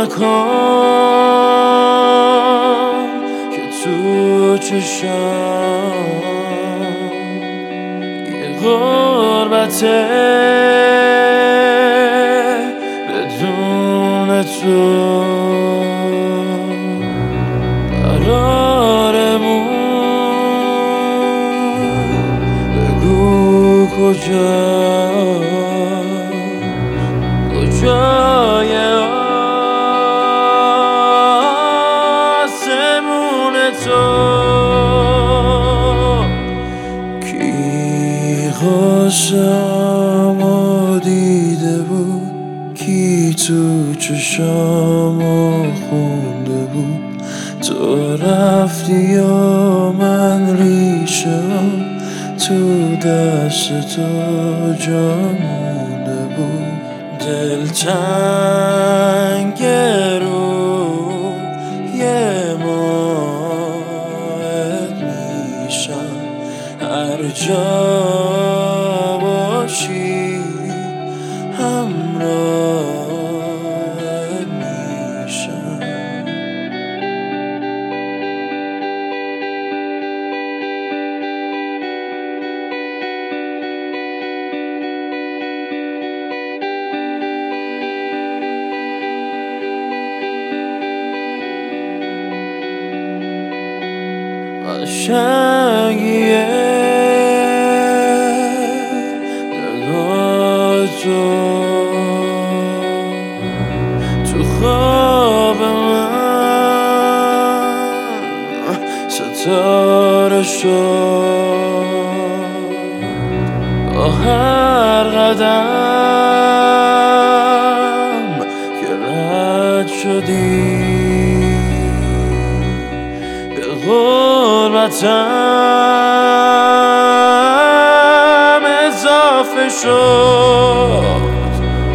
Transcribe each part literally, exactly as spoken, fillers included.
نکن که تو چشام یه غربته بدون تو قرارمون بگو کجاست کجای آسمون تو کی قصه‌امو دیده بود کی تو چشامو خونده بود تو رفتی و من ریشه تو دست تو جا مونده بود دلتنگ رو یه ماهت میشم هر جا باشی همراهت میشم قشنگیه نگاه تو تو خواب من ستاره شد با هر قدم که رد شدی غربتم اضافه شد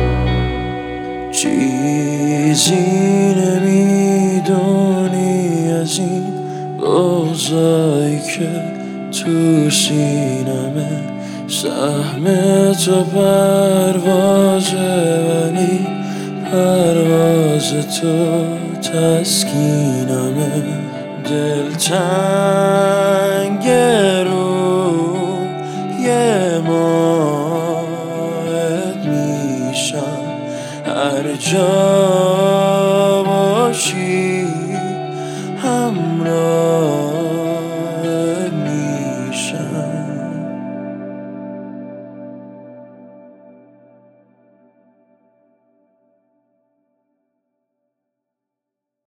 چیزی نمیدونی از این بغضایی که تو سینمه سهم تو پروازه ولی پرواز تو تسکینمه دلتنگ رو یه ماهت میشم هر جا باشی همراه